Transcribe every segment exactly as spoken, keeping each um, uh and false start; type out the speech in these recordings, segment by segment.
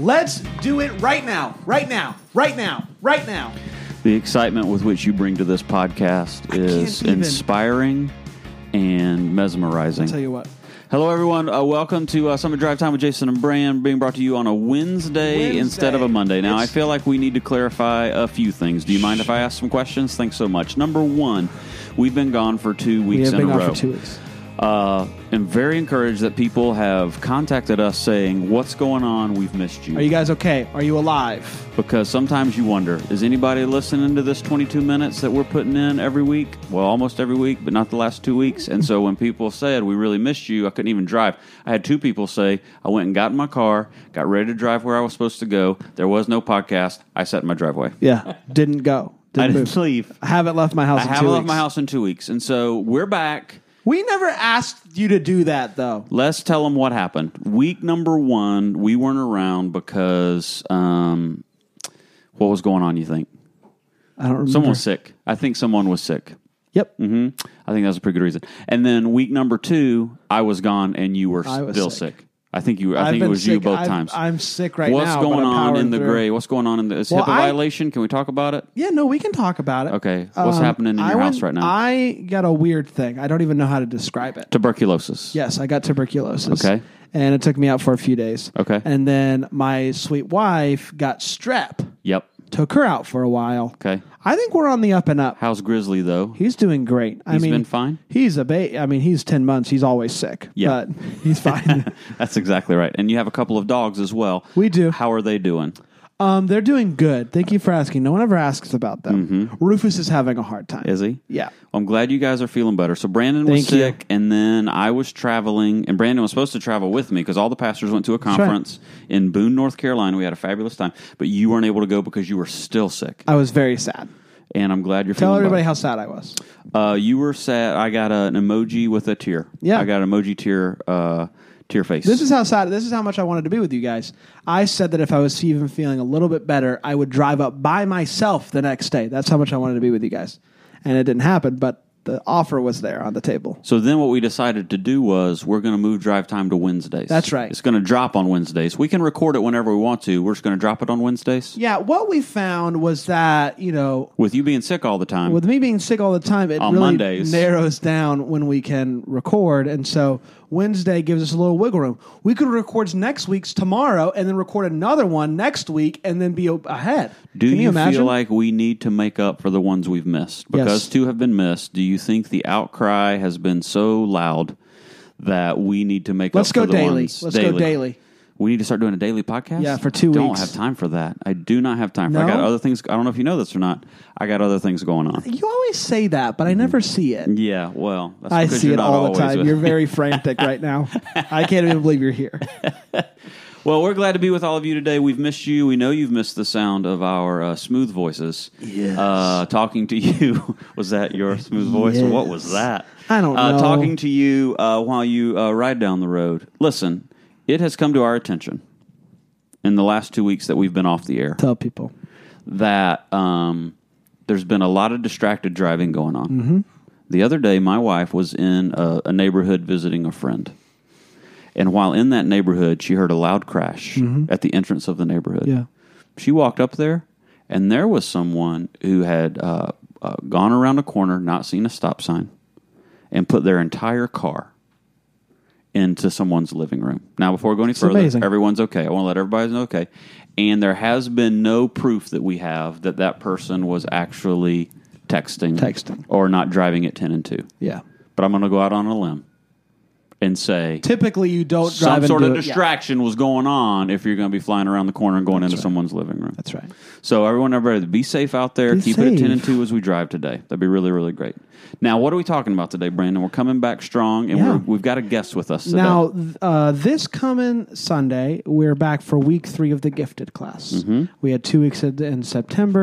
Let's do it right now. Right now. Right now. Right now. The excitement with which you bring to this podcast I is can't even- inspiring and mesmerizing. I'll tell you what. Hello, everyone. Uh, welcome to uh, Summit Drive Time with Jason and Bran, being brought to you on a Wednesday, Wednesday. instead of a Monday. Now, It's- I feel like we need to clarify a few things. Do you mind if I ask some questions? Thanks so much. Number one, we've been gone for two We weeks have in been a gone row. for two weeks. Uh, I'm very encouraged that people have contacted us saying, what's going on? We've missed you. Are you guys okay? Are you alive? Because sometimes you wonder, is anybody listening to this twenty-two minutes that we're putting in every week? Well, almost every week, but not the last two weeks. And so when people said, we really missed you, I couldn't even drive. I had two people say, I went and got in my car, got ready to drive where I was supposed to go. There was no podcast. I sat in my driveway. Yeah. Didn't go. Didn't I didn't move. leave. I haven't left my house I in haven't two left weeks. my house in two weeks. And so we're back. We never asked you to do that, though. Let's tell them what happened. Week number one, we weren't around because, um, what was going on, you think? I don't remember. Someone was sick. I think someone was sick. Yep. hmm I think that was a pretty good reason. And then week number two, I was gone and you were I was still sick. sick. I think you. I I've think it been was you sick. both I'm- times. I'm sick right What's now. going but I'm on in powering the through. gray? What's going on in the is Well, HIPAA I- violation? Can we talk about it? Yeah, no, we can talk about it. Okay. What's Um, happening in I your went- house right now? I got a weird thing. I don't even know how to describe it. Tuberculosis. Yes, I got tuberculosis. Okay. And it took me out for a few days. Okay. And then my sweet wife got strep. Yep. Took her out for a while. Okay. I think we're on the up and up. How's Grizzly though? He's doing great. I He's mean, been fine? He's a ba- I mean, he's ten months. He's always sick. Yeah. But he's fine. That's exactly right. And you have a couple of dogs as well. We do. How are they doing? um, they're doing good. Thank you for asking. No one ever asks about them. Rufus is having a hard time. Mm-hmm. Is he? Yeah. I'm glad you guys are feeling better. So Brandon was Thank you. sick, and then I was traveling, and Brandon was supposed to travel with me because all the pastors went to a right. conference in Boone, North Carolina. We had a fabulous time, but you weren't able to go because you were still sick. I was very sad. And I'm glad you're Tell feeling everybody better. how sad I was. Uh, you were sad. I got a, an emoji with a tear. Yeah. I got an emoji tear, uh, tear face. This is how sad. This is how much I wanted to be with you guys. I said that if I was even feeling a little bit better, I would drive up by myself the next day. That's how much I wanted to be with you guys, and it didn't happen. But the offer was there on the table. So then what we decided to do was we're going to move drive time to Wednesdays. That's right. It's going to drop on Wednesdays. We can record it whenever we want to. We're just going to drop it on Wednesdays. Yeah, what we found was that you know, With you being sick all the time. with me being sick all the time, it On really Mondays. narrows down when we can record, and so Wednesday gives us a little wiggle room. We could record next week's tomorrow, and then record another one next week, and then be ahead. Do can you, you imagine? feel like we need to make up for the ones we've missed? Because Yes. two have been missed. Do you think the outcry has been so loud that we need to make Let's up go for the daily. ones Let's go daily. We need to start doing a daily podcast? Yeah, for two I don't weeks. have time for that. I do not have time for I No? got other things. I don't know if you know this or not. I got other things going on. You always say that, but I never see it. Yeah, well, that's I because see you're it not all the always time. with- You're very frantic right now. I can't even believe you're here. Well, we're glad to be with all of you today. We've missed you. We know you've missed the sound of our uh, smooth voices. Yes. Uh, talking to you. Was that your smooth voice? Or what was Yes. that? I don't uh, know. Talking to you uh, while you uh, ride down the road. Listen, it has come to our attention in the last two weeks that we've been off the air Tell people. that um, there's been a lot of distracted driving going on. Mm-hmm. The other day, my wife was in a, a neighborhood visiting a friend. And while in that neighborhood, she heard a loud crash at the entrance of the neighborhood. Mm-hmm. Yeah. She walked up there, and there was someone who had uh, uh, gone around a corner, not seen a stop sign, and put their entire car into someone's living room. Now, before we go any further, amazing. everyone's okay. I want to let everybody know okay. And there has been no proof that we have that that person was actually texting, Texting. or not driving at ten and two. Yeah. But I'm going to go out on a limb and say Typically, you don't drive some and sort do of it. Yeah. distraction was going on if you're going to be flying around the corner and going into right. someone's living room. That's right. So everyone, everybody, be safe out there. Be Keep it at ten and safe. two as we drive today. That'd be really, really great. Now, what are we talking about today, Brandon? We're coming back strong, and Yeah. we're, we've got a guest with us today. Now, th- uh, this coming Sunday, we're back for week three of the gifted class. Mm-hmm. We had two weeks in, in September,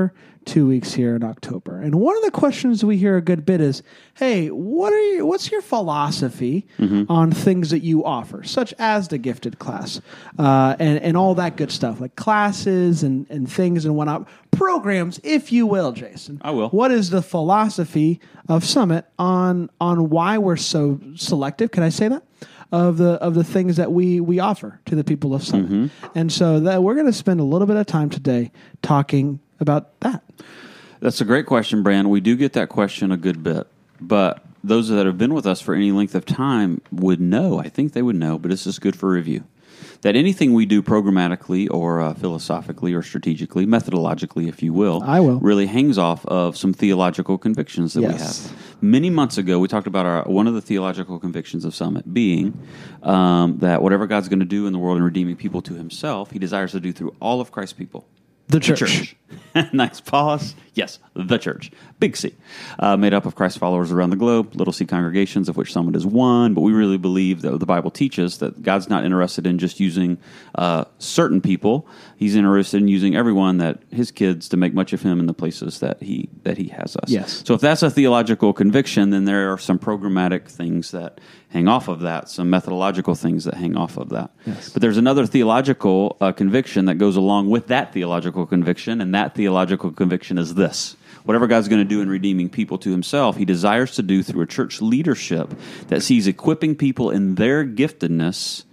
two weeks here in October. And one of the questions we hear a good bit is, hey, what are you, what's your philosophy mm-hmm. on things that you offer, such as the gifted class uh, and, and all that good stuff, like classes and, and things and whatnot, programs, if you will, Jason. I will. What is the philosophy of Summit on on why we're so selective? Can I say that? Of the of the things that we, we offer to the people of Summit. Mm-hmm. And so that we're going to spend a little bit of time today talking about that. That's a great question, Brand. We do get that question a good bit, but those that have been with us for any length of time would know, I think they would know, but this is good for review, that anything we do programmatically or uh, philosophically or strategically, methodologically, if you will, I will, really hangs off of some theological convictions that yes. we have. Many months ago, we talked about our one of the theological convictions of Summit being um, that whatever God's going to do in the world in redeeming people to himself, he desires to do through all of Christ's people. The church. The church. Nice pause. Yes, the church. Big C. Uh, made up of Christ followers around the globe, little c congregations, of which Summit is one. But we really believe that the Bible teaches that God's not interested in just using uh, certain people. He's interested in using everyone, that his kids, to make much of him in the places that he that he has us. Yes. So if that's a theological conviction, then there are some programmatic things that hang off of that, some methodological things that hang off of that. Yes. But there's another theological uh, conviction that goes along with that theological conviction, and that theological conviction is this. Whatever God's going to do in redeeming people to himself, he desires to do through a church leadership that sees equipping people in their giftedness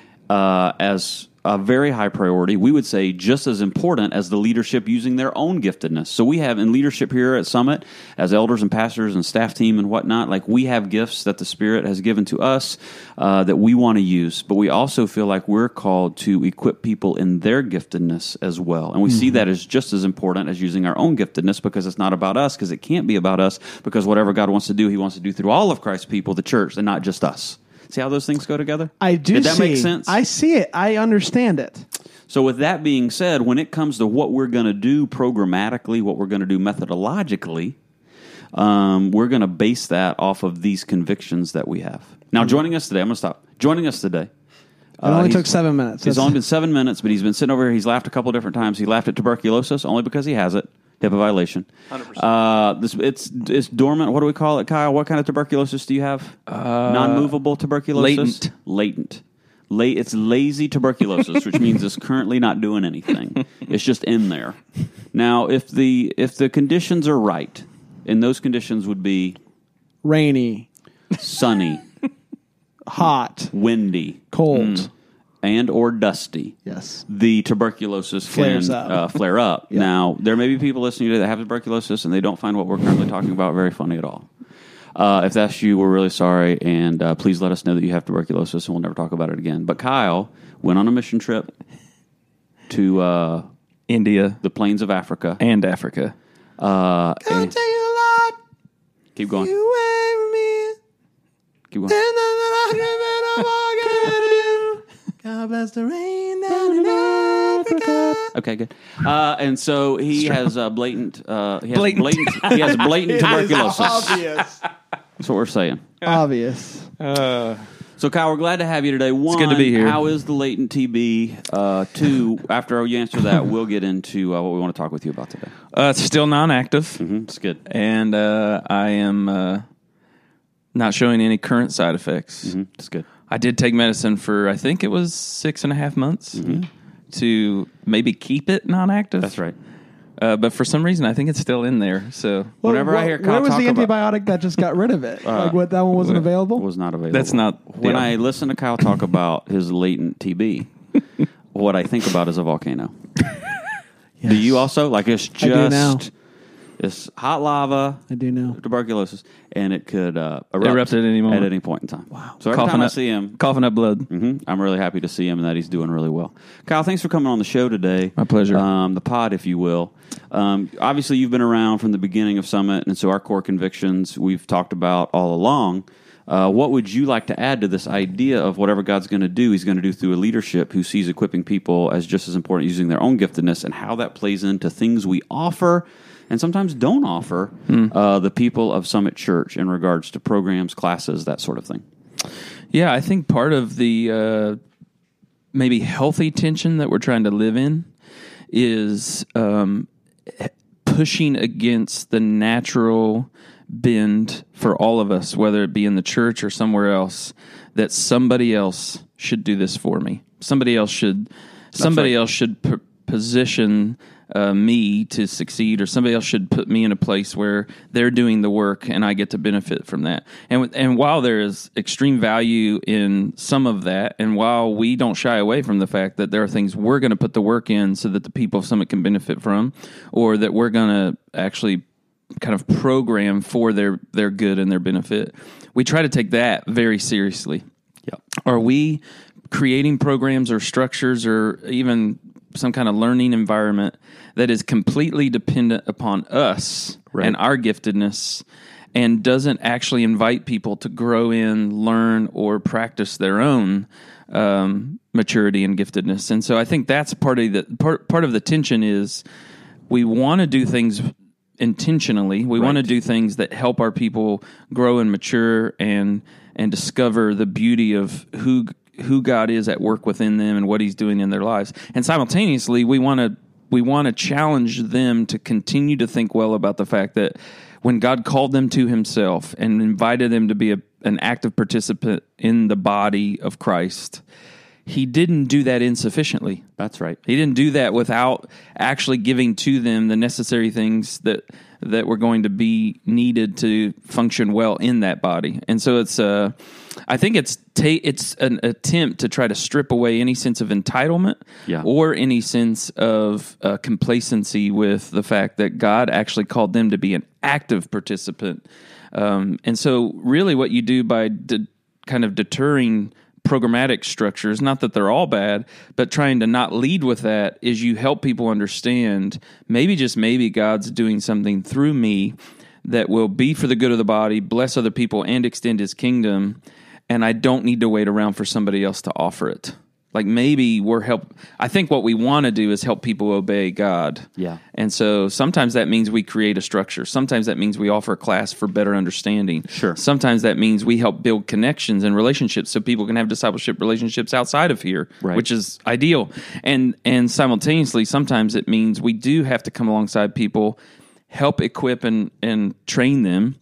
uh, as a very high priority. We would say just as important as the leadership using their own giftedness. So we have in leadership here at Summit, as elders and pastors and staff team and whatnot, like we have gifts that the Spirit has given to us uh, that we want to use. But we also feel like we're called to equip people in their giftedness as well. And we mm-hmm. see that as just as important as using our own giftedness, because it's not about us, because it can't be about us, because whatever God wants to do, he wants to do through all of Christ's people, the church, and not just us. See how those things go together? I do. Did that see, make sense? I see it. I understand it. So with that being said, when it comes to what we're going to do programmatically, what we're going to do methodologically, um, we're going to base that off of these convictions that we have. Now, joining us today, I'm going to stop. Joining us today. It uh, only took seven minutes. It's only been seven minutes, but he's been sitting over here. He's laughed a couple different times. He laughed at tuberculosis only because he has it. HIPAA violation. one hundred percent. Uh, this, it's it's dormant. What do we call it, Kyle? What kind of tuberculosis do you have? Uh, Non-movable tuberculosis? Latent. Latent. La- it's lazy tuberculosis, which means it's currently not doing anything. It's just in there. Now, if the if the conditions are right, and those conditions would be rainy, sunny, hot, windy, cold, mm, and or dusty. Yes, the tuberculosis Flares can up. Uh, flare up. Yep. Now, there may be people listening today that have tuberculosis and they don't find what we're currently talking about very funny at all. Uh, if that's you, we're really sorry, and uh, please let us know that you have tuberculosis, and we'll never talk about it again. But Kyle went on a mission trip to uh, India, the plains of Africa, and Africa. Uh, I'll tell you a lot. Keep going. You wait me. Keep going. God bless the rain down in Africa. Okay, good. Uh, and so he Strong. has uh, blatant, uh, he has Blatant. blatant, he has blatant tuberculosis. Obvious. That's what we're saying. Obvious. Uh, So, Kyle, we're glad to have you today. One, good to be here. How is the latent T B? Uh, two, after you answer that, we'll get into uh, what we want to talk with you about today. uh, it's still non-active, Mm-hmm. It's good. and uh, I am uh, not showing any current side effects. Mm-hmm. It's good. I did take medicine for, I think it was six and a half months Mm-hmm. to maybe keep it non-active. That's right. Uh, but for some reason, I think it's still in there. So Well, Whenever I wh- hear Kyle where was talk the about- antibiotic that just got rid of it? like what? That one wasn't Well, available. It was not available. that's not When the- I listen to Kyle talk about his latent T B, what I think about is a volcano. Yes. Do you also? Like, it's I do now. just it's hot lava, I do know. tuberculosis, and it could uh, erupt, Erupt at any moment. At any point in time. Wow. So every coughing time I up, see him, coughing up blood. hmm I'm really happy to see him and that he's doing really well. Kyle, thanks for coming on the show today. My pleasure. Um, the pod, if you will. Um, obviously, you've been around from the beginning of Summit, and so our core convictions we've talked about all along. Uh, what would you like to add to this idea of whatever God's going to do, he's going to do through a leadership who sees equipping people as just as important using their own giftedness, and how that plays into things we offer and sometimes don't offer Hmm. uh, the people of Summit Church in regards to programs, classes, that sort of thing? Yeah, I think part of the uh, maybe healthy tension that we're trying to live in is um, pushing against the natural bend for all of us, whether it be in the church or somewhere else, that somebody else should do this for me. Somebody else should, somebody right. else should p- position uh, me to succeed, or somebody else should put me in a place where they're doing the work and I get to benefit from that. And and while there is extreme value in some of that, and while we don't shy away from the fact that there are things we're going to put the work in so that the people of Summit can benefit from, or that we're going to actually kind of program for their, their good and their benefit, we try to take that very seriously. Yep. Are we creating programs or structures or even some kind of learning environment that is completely dependent upon us Right. and our giftedness, and doesn't actually invite people to grow in, learn, or practice their own um, maturity and giftedness? And so I think that's part of the part, part of the tension is we want to do things intentionally. We Right. want to do things that help our people grow and mature and and discover the beauty of who who God is at work within them and what He's doing in their lives. And simultaneously, we want to we want to challenge them to continue to think well about the fact that when God called them to Himself and invited them to be a, an active participant in the body of Christ, He didn't do that insufficiently. That's right. He didn't do that without actually giving to them the necessary things that that were going to be needed to function well in that body. And so it's, uh, I think it's ta- it's an attempt to try to strip away any sense of entitlement Yeah. or any sense of uh, complacency with the fact that God actually called them to be an active participant. Um, and so really what you do by de- kind of deterring programmatic structures, not that they're all bad, but trying to not lead with that, is you help people understand maybe, just maybe, God's doing something through me that will be for the good of the body, bless other people, and extend His kingdom, and I don't need to wait around for somebody else to offer it. Like maybe we're help. I think what we want to do is help people obey God. Yeah. And so sometimes that means we create a structure. Sometimes that means we offer a class for better understanding. Sure. Sometimes that means we help build connections and relationships so people can have discipleship relationships outside of here, Right. which is ideal. And and simultaneously, sometimes it means we do have to come alongside people, help equip and, and train them.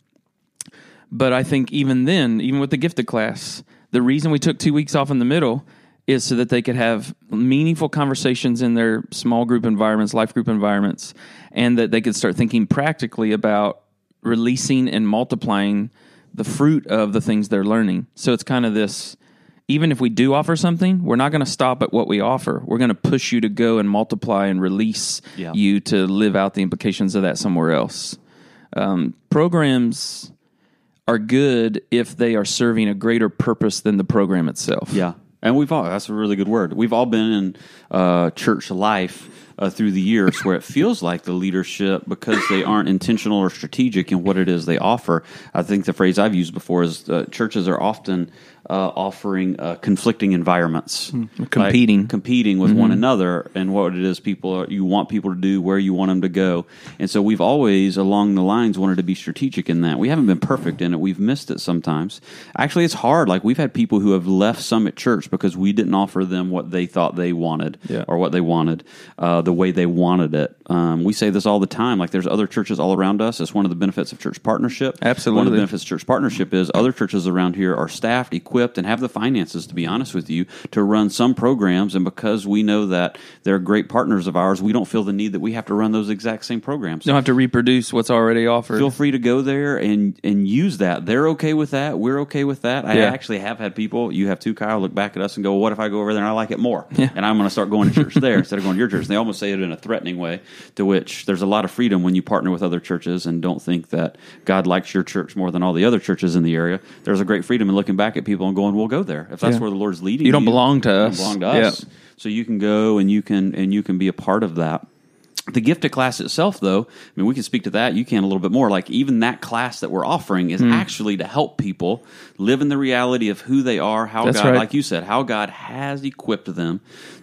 But I think even then, even with the gifted class, the reason we took two weeks off in the middle is so that they could have meaningful conversations in their small group environments, life group environments, and that they could start thinking practically about releasing and multiplying the fruit of the things they're learning. So it's kind of this, even if we do offer something, we're not going to stop at what we offer. We're going to push you to go and multiply and release Yeah. you to live out the implications of that somewhere else. Um, programs are good if they are serving a greater purpose than the program itself. Yeah. And we've all, that's a really good word. We've all been in uh, church life uh, through the years where it feels like the leadership, because they aren't intentional or strategic in what it is they offer. I think the phrase I've used before is uh, churches are often uh, offering uh, conflicting environments. Competing. Like competing with one another and what it is people are, you want people to do, where you want them to go. And so we've always, along the lines, wanted to be strategic in that. We haven't been perfect in it. We've missed it sometimes. Actually, it's hard. Like, we've had people who have left Summit Church because we didn't offer them what they thought they wanted Yeah. or what they wanted, uh, the way they wanted it. Um, we say this all the time. Like, there's other churches all around us. It's one of the benefits of church partnership. Absolutely. One of the benefits of church partnership is other churches around here are staffed, equipped, and have the finances, to be honest with you, to run some programs. And because we know that they're great partners of ours, we don't feel the need that we have to run those exact same programs. You don't have to reproduce what's already offered. Feel free to go there and, and use that. They're okay with that. We're okay with that. I Yeah. actually have had people, you have too, Kyle, look back at us and go, well, what if I go over there and I like it more? Yeah. And I'm going to start going to church there instead of going to your church. And they almost say it in a threatening way, to which there's a lot of freedom when you partner with other churches and don't think that God likes your church more than all the other churches in the area. There's a great freedom in looking back at people and going, we'll go there. If that's Yeah. where the Lord's leading You don't you, belong to you don't us. belong to Yeah. us. So you can go and you can and you can be a part of that. The gifted class itself, though, I mean, we can speak to that. You can a little bit more. Like, even that class that we're offering is Mm. actually to help people live in the reality of who they are, how That's God, right. like you said, how God has equipped them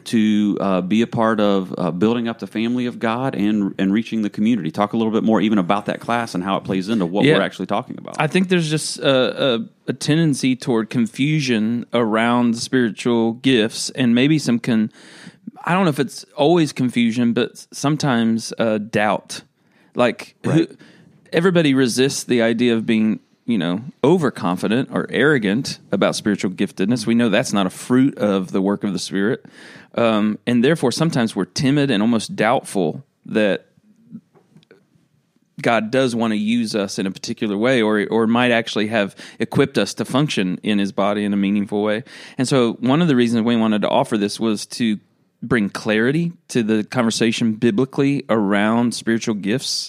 to uh, be a part of uh, building up the family of God and and reaching the community. Talk a little bit more even about that class and how it plays into what Yeah. we're actually talking about. I think there's just a, a, a tendency toward confusion around spiritual gifts, and maybe some con. I don't know if it's always confusion, but sometimes uh, doubt Like, Right. who, everybody resists the idea of being, you know, overconfident or arrogant about spiritual giftedness. We know that's not a fruit of the work of the Spirit. Um, and therefore, sometimes we're timid and almost doubtful that God does want to use us in a particular way, or or might actually have equipped us to function in His body in a meaningful way. And so one of the reasons we wanted to offer this was to bring clarity to the conversation biblically around spiritual gifts.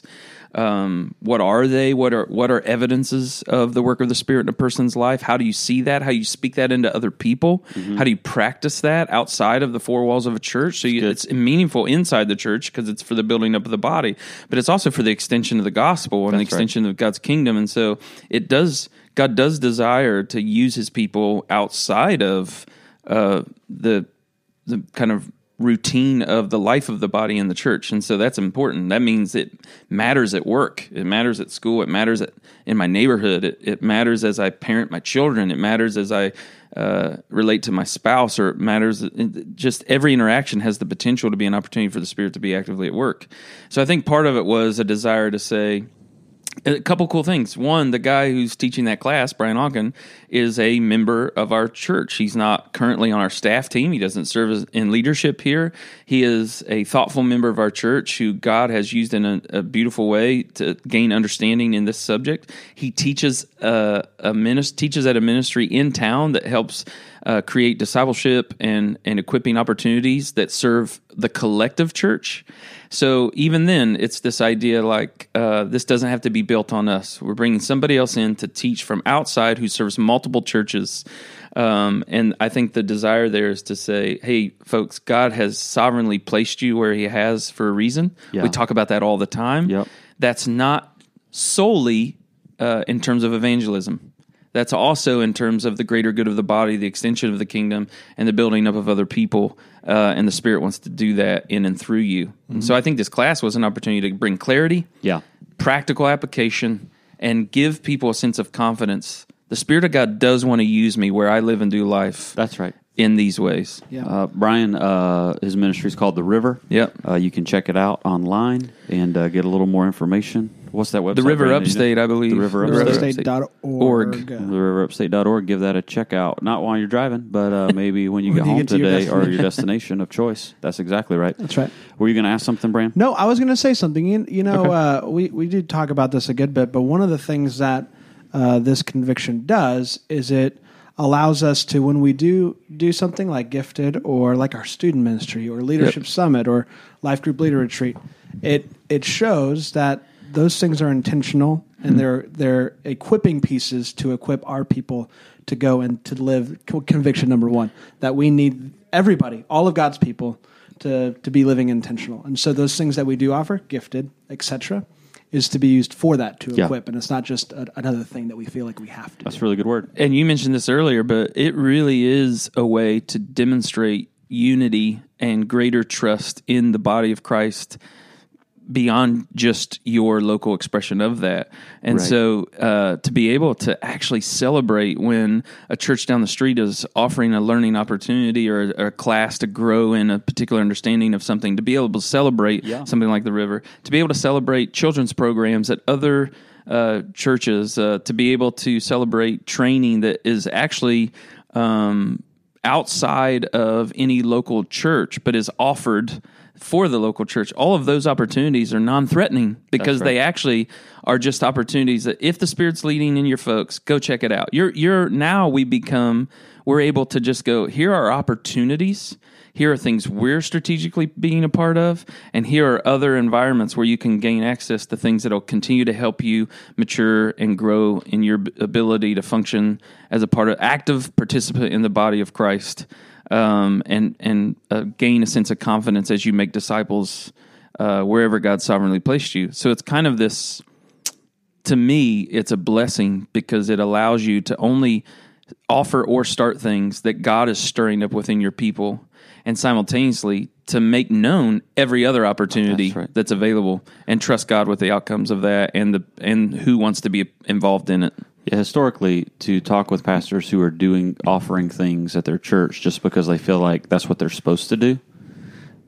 Um, what are they? What are what are evidences of the work of the Spirit in a person's life? How do you see that? How do you speak that into other people? Mm-hmm. How do you practice that outside of the four walls of a church? So you, it's meaningful inside the church because it's for the building up of the body, but it's also for the extension of the gospel and That's the extension right. of God's kingdom. And so it does. God does desire to use His people outside of uh, the the kind of routine of the life of the body in the church. And so that's important. That means it matters at work. It matters at school. It matters at, in my neighborhood. It, it matters as I parent my children. It matters as I uh, relate to my spouse, or it matters. Just every interaction has the potential to be an opportunity for the Spirit to be actively at work. So I think part of it was a desire to say, a couple cool things. One, the guy who's teaching that class, Brian Ogden, is a member of our church. He's not currently on our staff team. He doesn't serve as, in leadership here. He is a thoughtful member of our church who God has used in a, a beautiful way to gain understanding in this subject. He teaches uh, a minis- teaches at a ministry in town that helps uh, create discipleship and, and equipping opportunities that serve the collective church. So even then, it's this idea like uh, this doesn't have to be built on us. We're bringing somebody else in to teach from outside who serves multiple churches. Um, and I think the desire there is to say, hey, folks, God has sovereignly placed you where He has for a reason. Yeah. We talk about that all the time. Yep. That's not solely uh, in terms of evangelism. That's also in terms of the greater good of the body, the extension of the kingdom, and the building up of other people. Uh, and the Spirit wants to do that in and through you. Mm-hmm. And so I think this class was an opportunity to bring clarity, Yeah. practical application, and give people a sense of confidence. The Spirit of God does want to use me where I live and do life. That's right. In these ways. Yeah. Uh, Brian, uh, his ministry is called The River. Yep. Uh, you can check it out online and uh, get a little more information. What's that website? The River Brandon? Upstate, I believe. The River The Upstate. River Upstate dot org. Org. The river upstate dot org. Give that a check out. Not while you're driving, but uh, maybe when you When get you home get to your today or your destination. destination of choice. That's exactly right. That's right. Were you going to ask something, Bram? No, I was going to say something. You, you know, Okay. uh, we, we did talk about this a good bit, but one of the things that uh, this conviction does is it allows us to, when we do do something like Gifted or like our student ministry or Leadership Yep. Summit or Life Group Leader Retreat, it it shows that those things are intentional and they're they're equipping pieces to equip our people to go and to live conviction number one, that we need everybody, all of God's people, to to be living intentional. And so those things that we do offer, Gifted, et cetera, is to be used for that, to Yeah. equip. And it's not just a, another thing that we feel like we have to That's a do. really good word. And you mentioned this earlier, but it really is a way to demonstrate unity and greater trust in the body of Christ beyond just your local expression of that. And Right. so uh, to be able to actually celebrate when a church down the street is offering a learning opportunity or, or a class to grow in a particular understanding of something, to be able to celebrate Yeah. something like the River, to be able to celebrate children's programs at other uh, churches, uh, to be able to celebrate training that is actually um, outside of any local church, but is offered for the local church. All of those opportunities are non-threatening because That's right. they actually are just opportunities that if the Spirit's leading in your folks, go check it out. You're, you're now we become, we're able to just go, here are opportunities. Here are things we're strategically being a part of, and here are other environments where you can gain access to things that will continue to help you mature and grow in your b- ability to function as a part of active participant in the body of Christ, um, and and uh, gain a sense of confidence as you make disciples uh, wherever God sovereignly placed you. So it's kind of this. To me, it's a blessing because it allows you to only offer or start things that God is stirring up within your people, and simultaneously to make known every other opportunity That's right. that's available, and trust God with the outcomes of that and the and who wants to be involved in it. Yeah, historically, to talk with pastors who are doing offering things at their church just because they feel like that's what they're supposed to do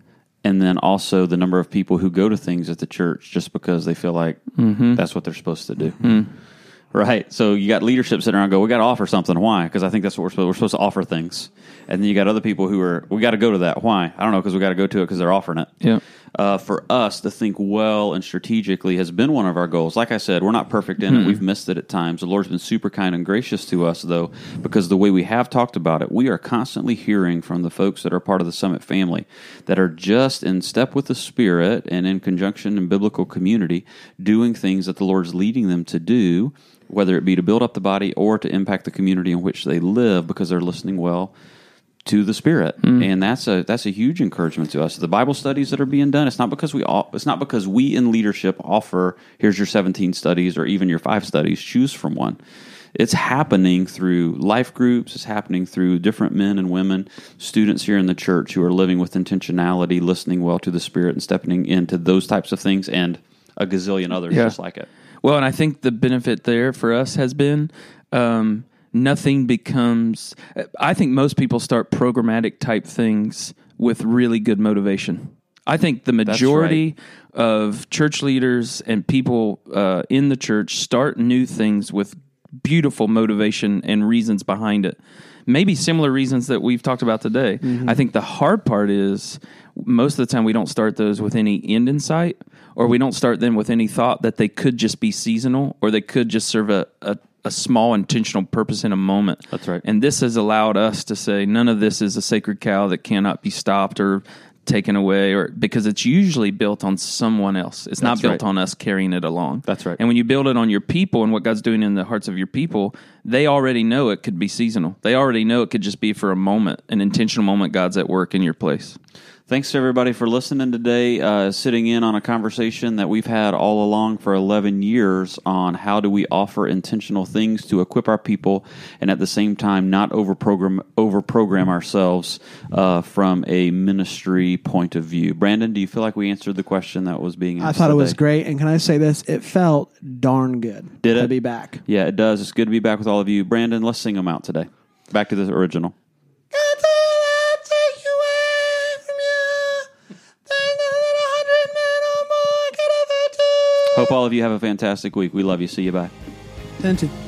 and then also the number of people who go to things at the church just because they feel like mm-hmm. that's what they're supposed to do. Mm-hmm. Right. So you got leadership sitting around and go, we got to offer something. Why? Because I think that's what we're supposed, we're supposed to offer things. And then you got other people who are, we got to go to that. Why? I don't know, because we got to go to it because they're offering it. Yeah. Uh, for us to think well and strategically has been one of our goals. Like I said, we're not perfect in mm-hmm. it. We've missed it at times. The Lord's been super kind and gracious to us, though, because the way we have talked about it, we are constantly hearing from the folks that are part of the Summit family that are just in step with the Spirit and in conjunction in biblical community, doing things that the Lord's leading them to do, whether it be to build up the body or to impact the community in which they live, because they're listening well to the Spirit, mm. and that's a that's a huge encouragement to us. The Bible studies that are being done, it's not because we all, it's not because we in leadership offer, here's your seventeen studies or even your five studies, choose from one. It's happening through life groups. It's happening through different men and women, students here in the church who are living with intentionality, listening well to the Spirit, and stepping into those types of things, and a gazillion others yeah. just like it. Well, and I think the benefit there for us has been um, nothing becomes, I think most people start programmatic type things with really good motivation. I think the majority right. of church leaders and people uh, in the church start new things with beautiful motivation and reasons behind it. Maybe similar reasons that we've talked about today. Mm-hmm. I think the hard part is most of the time we don't start those with any end in sight, or we don't start them with any thought that they could just be seasonal, or they could just serve a, a, a small intentional purpose in a moment. That's right. And this has allowed us to say none of this is a sacred cow that cannot be stopped or taken away, or because it's usually built on someone else. It's That's not built right. on us carrying it along. That's right. And when you build it on your people and what God's doing in the hearts of your people, they already know it could be seasonal. They already know it could just be for a moment, an intentional moment God's at work in your place. Thanks to everybody for listening today, uh, sitting in on a conversation that we've had all along for eleven years on how do we offer intentional things to equip our people and at the same time not over-program, over-program ourselves uh, from a ministry point of view. Brandon, do you feel like we answered the question that was being asked I thought today? It was great, and can I say this? It felt darn good Did it? to be back. Yeah, it does. It's good to be back with all of you. Brandon, let's sing them out today. Back to the original. Hope all of you have a fantastic week. We love you. See you. Bye. ten two.